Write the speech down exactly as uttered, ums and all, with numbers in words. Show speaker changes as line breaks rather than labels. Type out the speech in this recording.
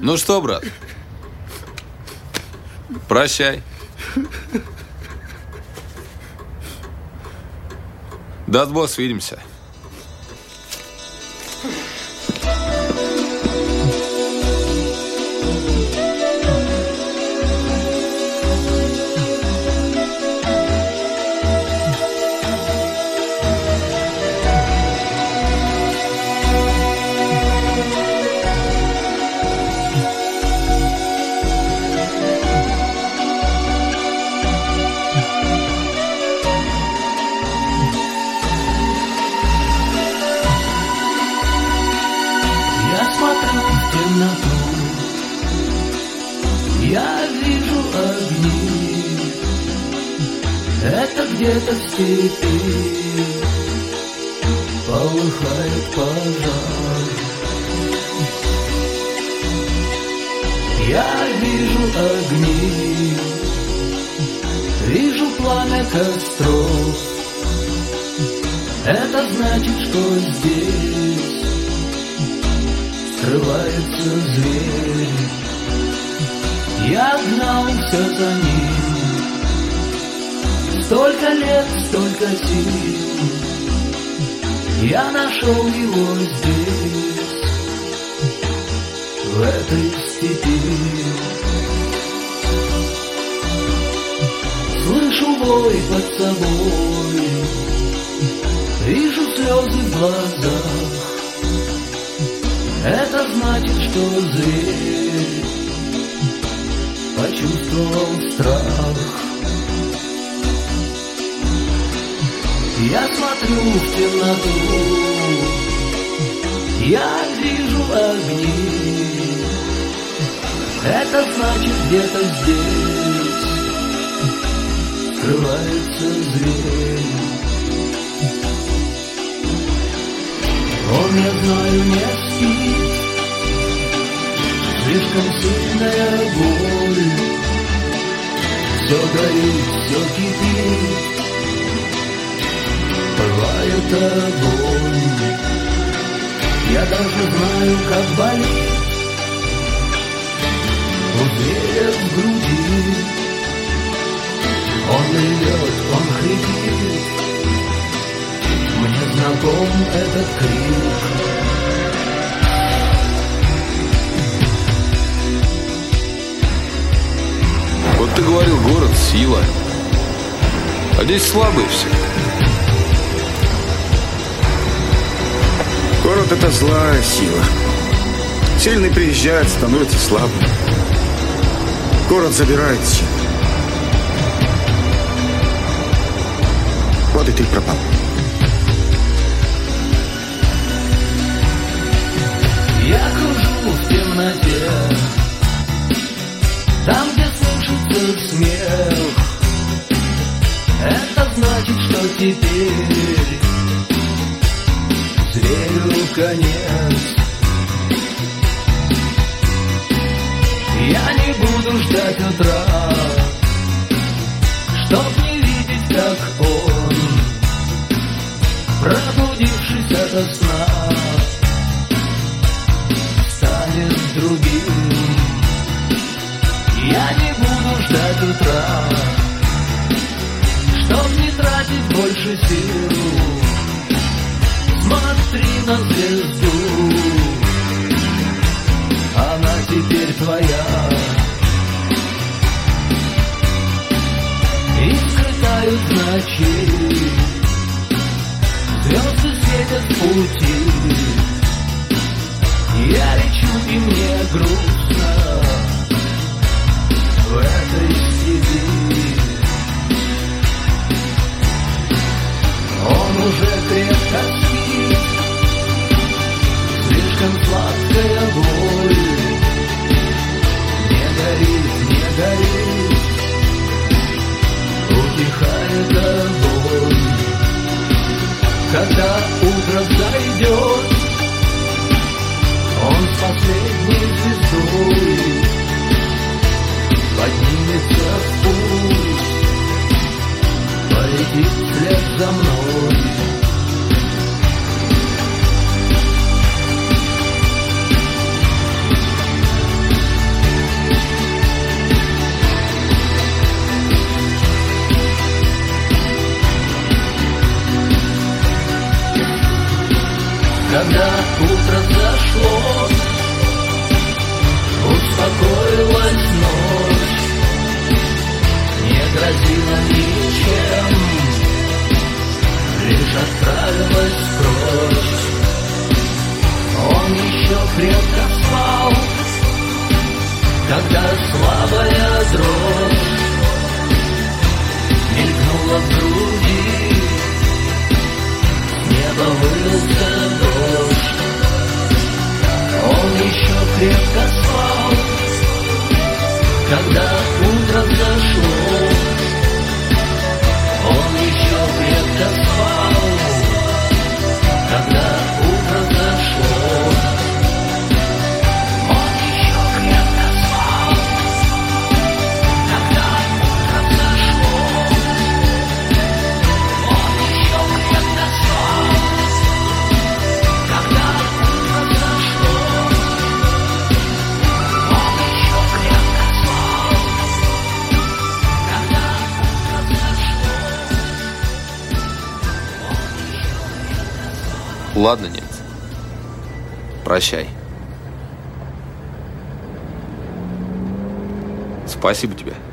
Ну что, брат? Прощай. Даст Бог, свидимся.
Я вижу огни, это где-то в степи полыхает пожар. Я вижу огни, вижу пламя костров. Это значит, что здесь скрывается зверь. Я гнался за ним столько лет, столько сил. Я нашел его здесь, в этой степи. Слышу вой под собой, вижу слезы в глазах. Это значит, что зверь почувствовал страх. Я смотрю в темноту, я вижу огни. Это значит, где-то здесь скрывается зверь. Он, я знаю, не спит, слишком сильная боль. Все горит, все кипит, пылает огонь. Я даже знаю, как болит у зверя в груди. Он ревет, он хрипит, мне знаком этот крик.
Вот ты говорил, город — сила. А здесь слабые все.
Город — это злая сила. Сильный приезжает, становится слабым. Город забирает силу. Вот и ты пропал.
Я кружу в темноте, там, где слышится смех. Это значит, что теперь зверю конец. Я не буду ждать утра, чтоб не видеть, как он, пробудившись ото сна, станет другим. Я не буду ждать утра, чтоб не тратить больше сил. Смотри на звезду, она теперь твоя. И скрытают ночи, звезды светят в пути. Я лечу, и мне грустно в этой степи. Он уже крепко спит, слишком сладкая боль. Не горит, не горит, утихает огонь. Когда утро взойдет, он с последней звездой когда слабая дрожь мелькнула в груди, с неба вылился дождь. Он еще крепко спал, когда утро взошло. Он еще крепко спал, когда утро взошло. Он еще крепко спал, когда утро взошло. Он еще крепко спал, когда утро взошло. Он еще крепко спал, когда утро взошло.
Ладно, нет. Прощай. Спасибо тебе.